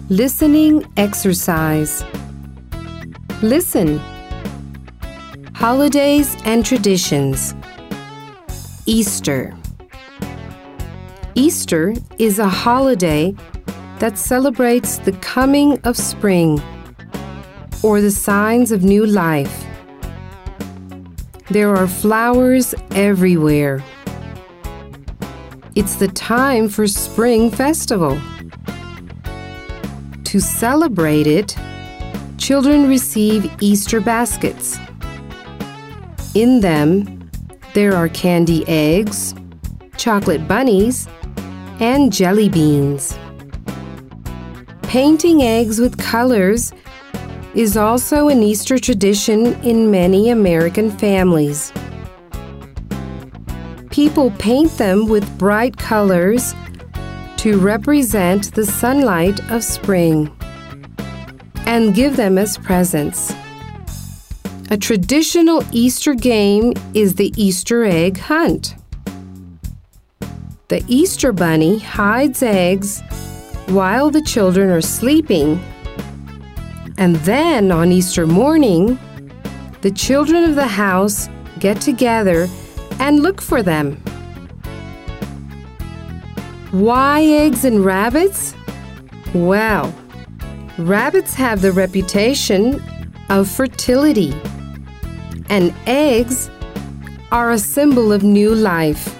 Listening exercise. Listen. Holidays and traditions. Easter. Easter is a holiday that celebrates the coming of spring or the signs of new life. There are flowers everywhere. It's the time for Spring Festival. To celebrate it, children receive Easter baskets. In them, there are candy eggs, chocolate bunnies, and jelly beans. Painting eggs with colors is also an Easter tradition in many American families. People paint them with bright colors to represent the sunlight of spring and give them as presents. A traditional Easter game is the Easter egg hunt. The Easter bunny hides eggs while the children are sleeping, and then on Easter morning, the children of the house get together and look for them. Why eggs and rabbits? Well, rabbits have the reputation of fertility, and eggs are a symbol of new life.